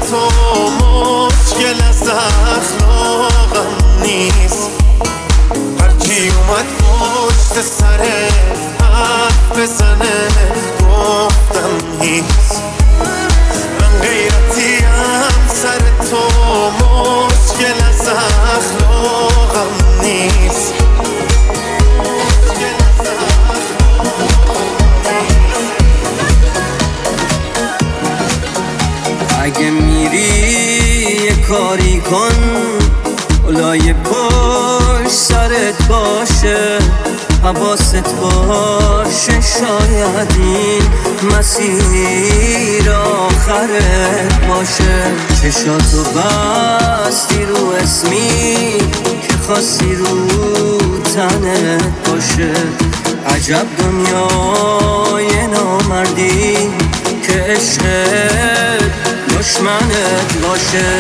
تو مشکل از اخلاقم نیست. هرکی اومد پشت سر حرف بزنه گفتم هیچ. من غیرتیم سر تو مشکل از اخلاقم نیست. اگه میری یه کاری کن اولای پشت سرت باشه، حواست باشه شاید این مسیر آخرت باشه. چشاتو بستی رو اسمی که خواستی رو تنت باشه. عجب دنیای نامردی که عشقت دشمنت باشه.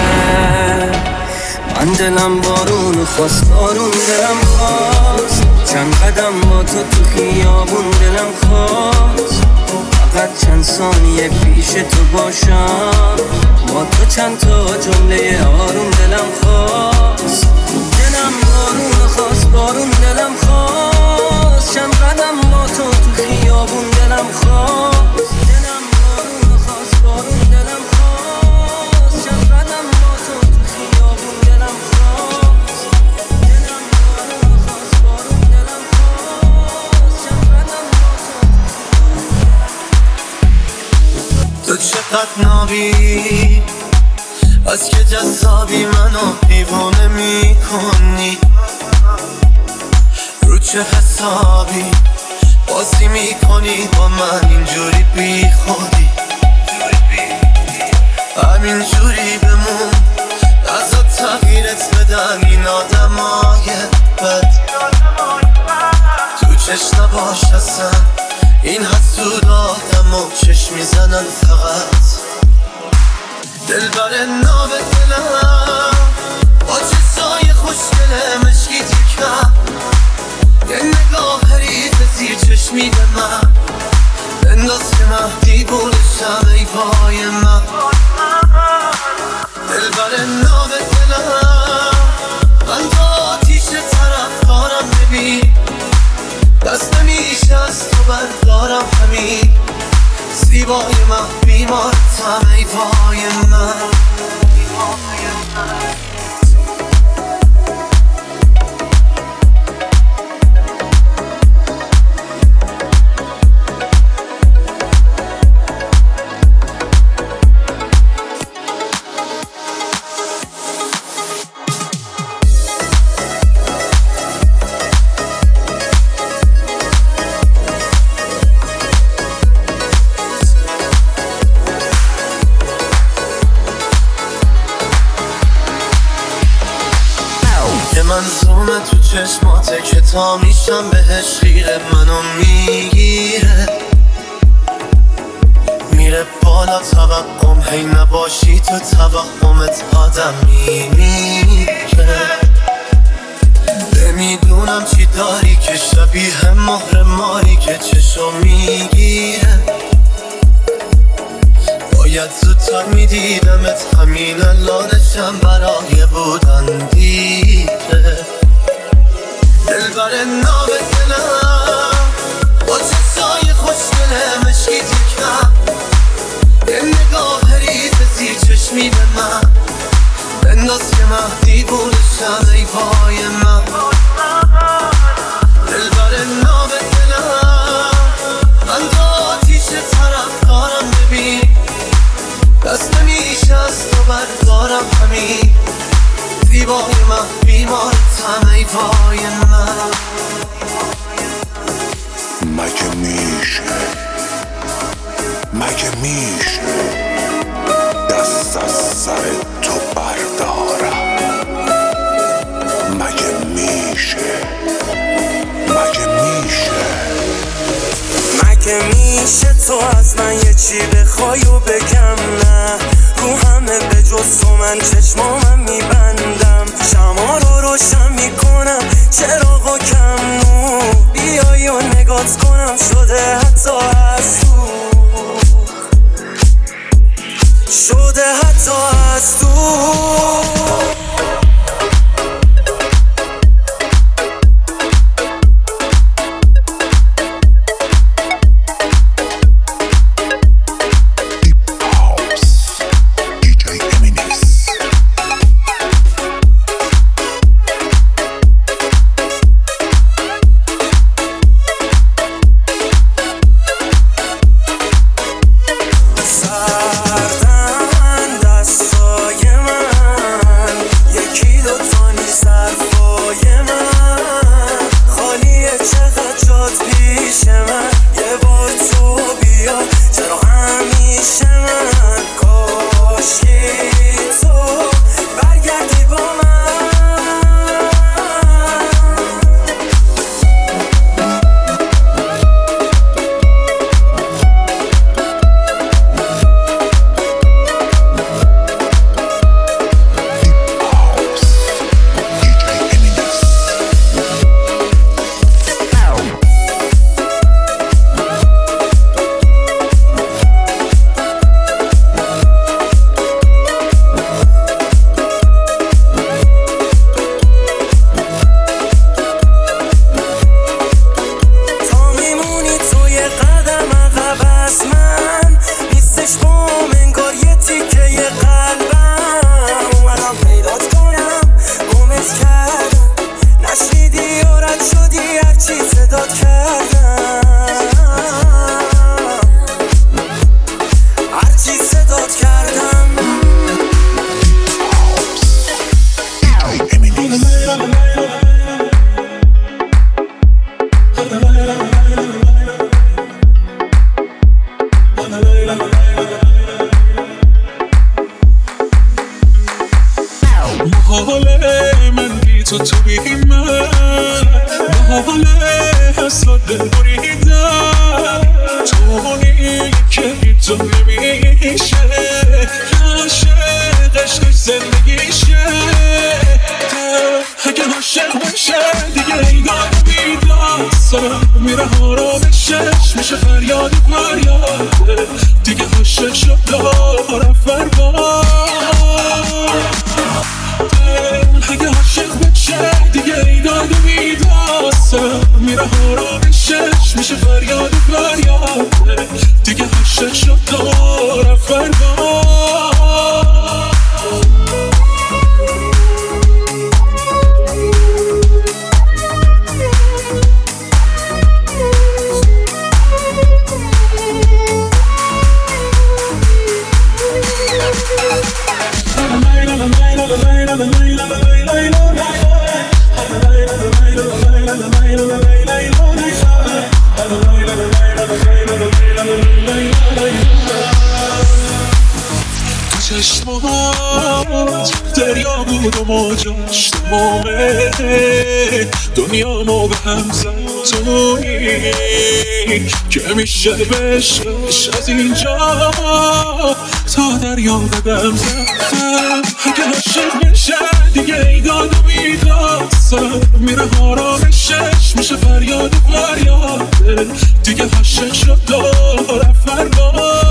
من دلم بارون خواست، بارون دلم خواست، چند قدم با تو خیابون دلم خواست. فقط چند ثانیه پیش تو باشم، با تو چند تا جمله آروم دلم خواست. دلم بارون خواست، بارون دلم خواست، چند قدم با تو خیابون دلم خواست. دلم بارون خواست، بارون دلم خواست، چند قدم با تو خیابون دلم خواست. دلم بارون خواست، بارون دلم خواست، چند قدم با تو چقدر نابی از که جذابی منو دیوانه میکنی. رو چه حسابی بازی میکنی با من اینجوری بی خودی؟ همینجوری بمون ازا تغییرت بدن این آدمای بد. تو چشم نباش اصلا این حسود آدم و چشم میزنن فقط. دلبر ناب دلم با چشای خوشگل مشکی تکم، یه نگاه حریف زیر چشمی به من بنداز که مهدی بولشم ای پای من. دلبر ناب دلم من با آتیش طرف دارم ببین، دست نمیشه از تو بردارم همین. زیبای من بیمارتم ای پای من. منظومه تو چشماته که تا میشم بهش خیره، منو میگیره میره بالا توقعم، هی نباشی تو توقعمت آدم میمیره. نمیدونم چی داری که شبیه مهر ماری که چشو میگیره. باید زودتر میدیدمت همین الانشم برای بودن دیره. دلبر ناب دلم با چشای خوشگل مشکی تکم، یه نگاه حریف زیر چشمی به من بنداز که مهدی بولشم ای پای من. دلبر ناب دلم من با آتیش طرف دارم ببین، دست نمیشه از تو بردارم همین. زیبای من بیمارتم ای پای من. مگه میشه دست از سر تو بردارم؟ مگه میشه تو از من یه چی بخوای و بگم نه؟ رو همه به جز تو من چشمامم میبندم، شما رو روشن میکنم چراغا کم نور، بیایی و نگات کنم شده حتی از تو، شده حتی تو از دور دریا بود و موجاش تمامه دنیامو به هم زد تویی که میشه بشش از اینجا تا دریا قدم زدم اگه عاشق بشه دیگه ایداد و بیداد سر میره آرامشش میشه فریاد و فریاده دیگه عاشق شد داره فرمان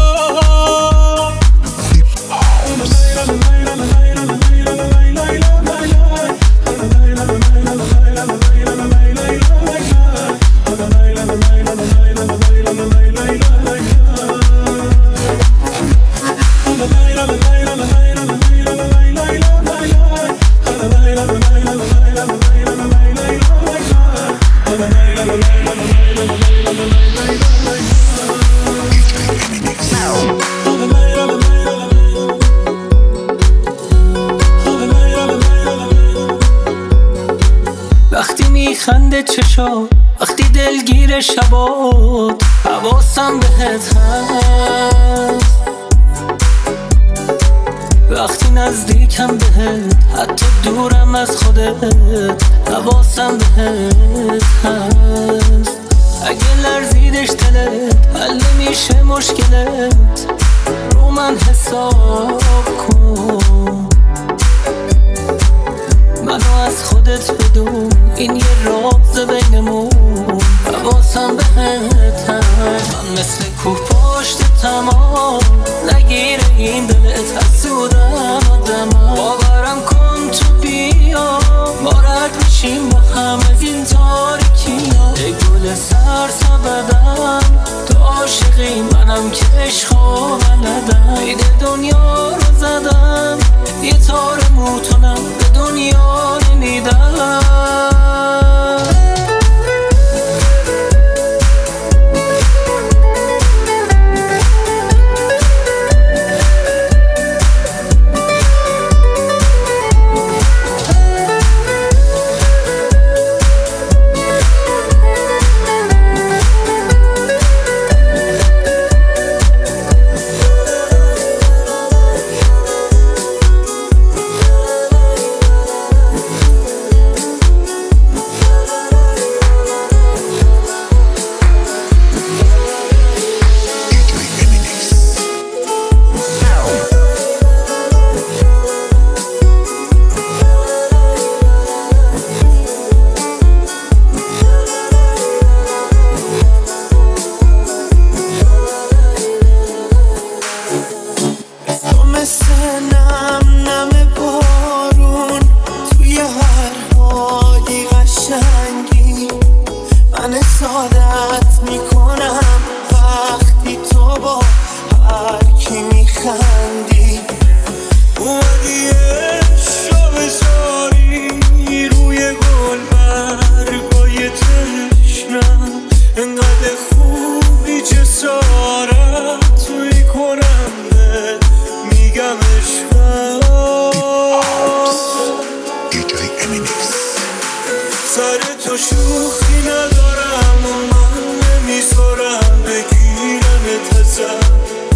وقتی میخنده چشا وقتی دلگیر شبات حواسم بهت هست وقتی نزدیکم بهت حتی دورم از خودت حواسم بهت هست اگه لرزیدش دلت حل میشه مشکلت رو من حساب کن منو از خودت بدون این یه راز بینمون حواسم بهت هست من مثل کوه پشت تمام نگیره این دلت حسودم آدم باورم کن تو بیا ما رد میشیم با هم از این تاریکی ها ای گل سرسبدم تو عاشقی منم که عشقا بلدم عید دنیا رو زدم یه تار موتونم به دنیا نمیدم سعادت میکنم وقتی تو با هر کی میخندی اومدی عشقا بذاری روی گل برگای تشنم انقدر خوبی جسارت میکنم میگم عشقم سر تو شوخی ندارم و من نمیذارم بگیرم ازم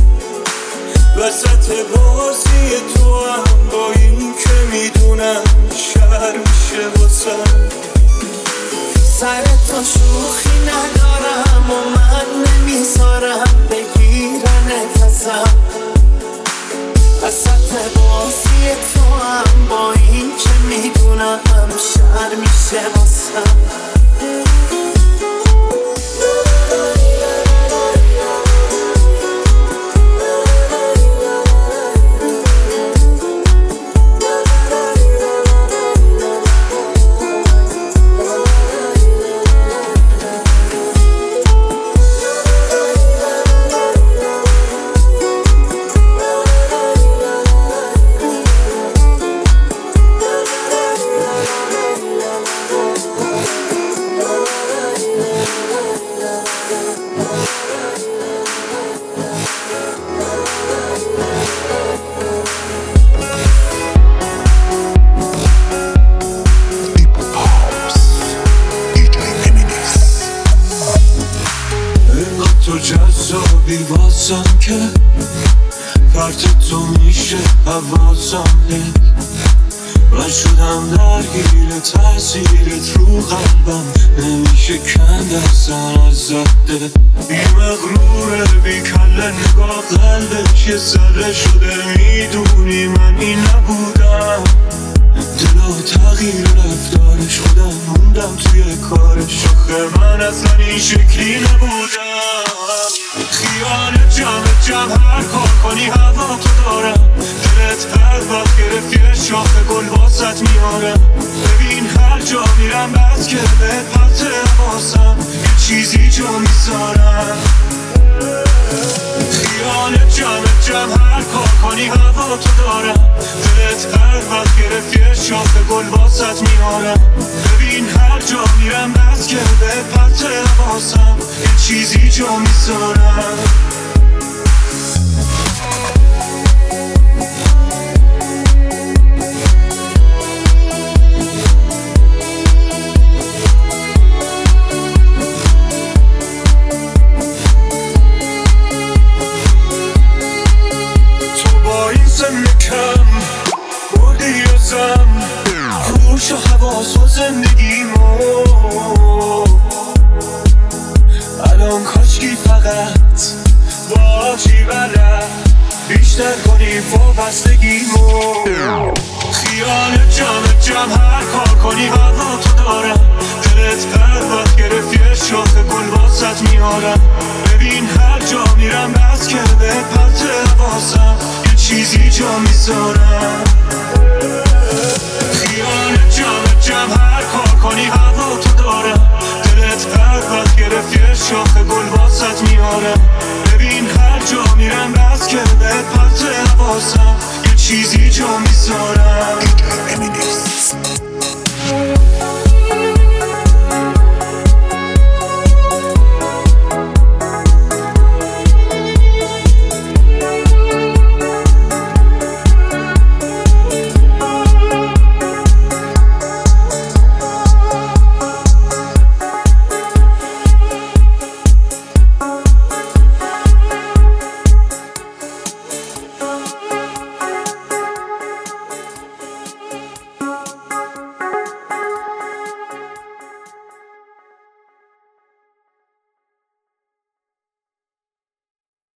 وسط بازی تو هم با این که میدونم شر میشه واسم سر تو شوخی ندارم و من نمیذارم بگیرم ازم وسط بازی تو هم با این که میدونم شر میشه واسم تو جذابی واسم که فرد تو میشه حواسم من شدم درگیر تأثیرت رو قلبم نمیشه کند اصلا از زده بی مغروره بی کله نگاه قلبش یه ذره شده میدونی من این نبودم دلا تغییر رفتارش خودم موندم توی کارش آخه من اصلا این شکلی نبودم خیال جمع هر کار کنی هوا تو دارم دلت هر وقت گرفتی شاخ گل واسط میارم ببین هر جا میرم بس که به پت حواسم یه چیزی جا میذارم خیال جمع هر کار کنی هوا تو دارم دلت هر وقت گرفتی شاخ گل واسط میارم ببین هر جا میرم بس که به پت حواسم یه چیزی جا میذارم کم بردی ازم خوش و حواس و زندگیمو الان کاشکی فقط باشی بلد بیشتر کنی وابستگیمو خیال جمع هر کار کنی هوا تو دارم دلت هر وقت گرفتی شاخ گل واسط میارم ببین هر جا میرم بس بس که به پرت حواسم یه چیزی جا میذارم. خیال جمع هر کار کنی هوا تو دارم. دلت پرد گرفت یه شاخ گل واسط میارم. ببین هر جا میرم بس که به پرت حواسم یه چیزی جا میذارم.